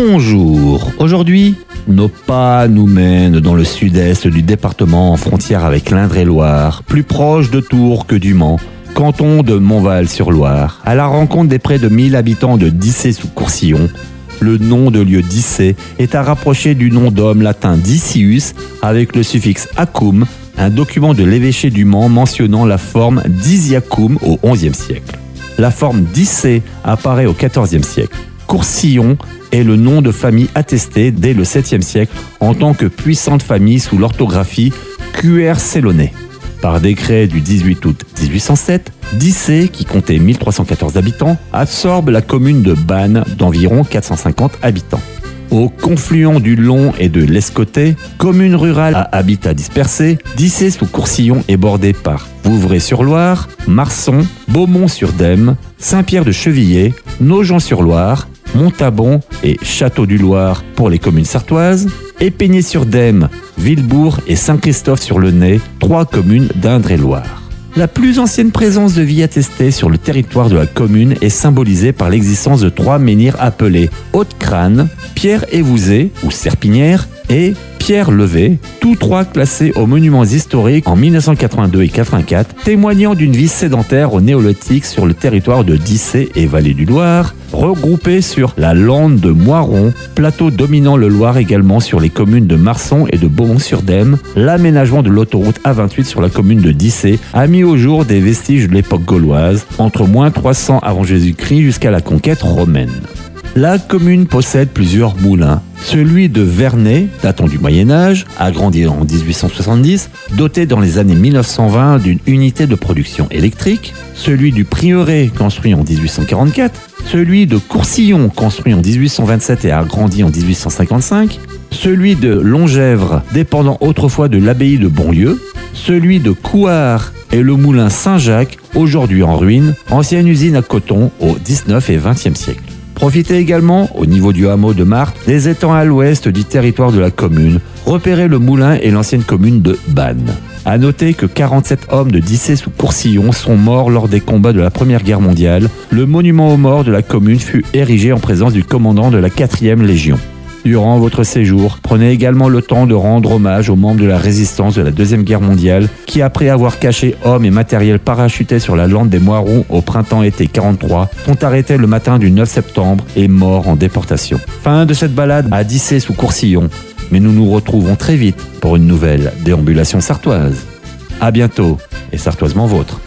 Bonjour, aujourd'hui, nos pas nous mènent dans le sud-est du département en frontière avec l'Indre-et-Loire, plus proche de Tours que du Mans, canton de Montval-sur-Loire, à la rencontre des près de 1000 habitants de Dissé-sous-Courcillon. Le nom de lieu Dissé est à rapprocher du nom d'homme latin Dicius avec le suffixe acum, un document de l'évêché du Mans mentionnant la forme d'Isiacum au XIe siècle. La forme Dissé apparaît au XIVe siècle. Courcillon est le nom de famille attesté dès le 7e siècle en tant que puissante famille sous l'orthographie Cuers-Célonais. Par décret du 18 août 1807, Dissé, qui comptait 1314 habitants, absorbe la commune de Bannes d'environ 450 habitants. Au confluent du Long et de l'Escotais, commune rurale à habitat dispersé, Dissé-sous-Courcillon est bordée par Vouvray-sur-Loire, Marson, Beaumont-sur-Dème, Saint-Pierre-de-Chevillet, Nogent-sur-Loire, Montabon et Château-du-Loir pour les communes sartoises, Épinay-sur-Dème, Villebourg et Saint-Christophe-sur-le-Nez, 3 communes d'Indre-et-Loire. La plus ancienne présence de vie attestée sur le territoire de la commune est symbolisée par l'existence de 3 menhirs appelés Haute-Crâne, Pierre-Évouzé ou Serpinière et Pierre-Levé, tous 3 classés aux monuments historiques en 1982 et 84, témoignant d'une vie sédentaire au néolithique sur le territoire de Dissé et Vallée du Loir, regroupés sur la lande de Moiron, plateau dominant le Loir également sur les communes de Marson et de Beaumont-sur-Dème. L'aménagement de l'autoroute A28 sur la commune de Dissé a mis au jour des vestiges de l'époque gauloise, entre -300 avant Jésus-Christ jusqu'à la conquête romaine. La commune possède plusieurs moulins. Celui de Vernay, datant du Moyen-Âge, agrandi en 1870, doté dans les années 1920 d'une unité de production électrique. Celui du Prieuré, construit en 1844. Celui de Courcillon, construit en 1827 et agrandi en 1855. Celui de Longèvres, dépendant autrefois de l'abbaye de Bonlieu. Celui de Couard et le moulin Saint-Jacques, aujourd'hui en ruine, ancienne usine à coton au 19 et 20e siècle. Profitez également, au niveau du hameau de Marthe, des étangs à l'ouest du territoire de la commune. Repérez le moulin et l'ancienne commune de Bannes. A noter que 47 hommes de Dissé-sous-Courcillon sont morts lors des combats de la Première Guerre mondiale. Le monument aux morts de la commune fut érigé en présence du commandant de la 4e Légion. Durant votre séjour, prenez également le temps de rendre hommage aux membres de la résistance de la Deuxième Guerre mondiale qui, après avoir caché hommes et matériel parachutés sur la lande des Moirons au printemps-été 43, sont arrêtés le matin du 9 septembre et morts en déportation. Fin de cette balade à Dissé-sous-Courcillon, mais nous nous retrouvons très vite pour une nouvelle déambulation sartoise. À bientôt et sartoisement vôtre.